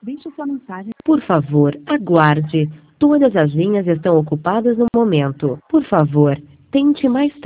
Deixe sua mensagem. Por favor, aguarde. Todas as linhas estão ocupadas no momento. Por favor, tente mais tarde.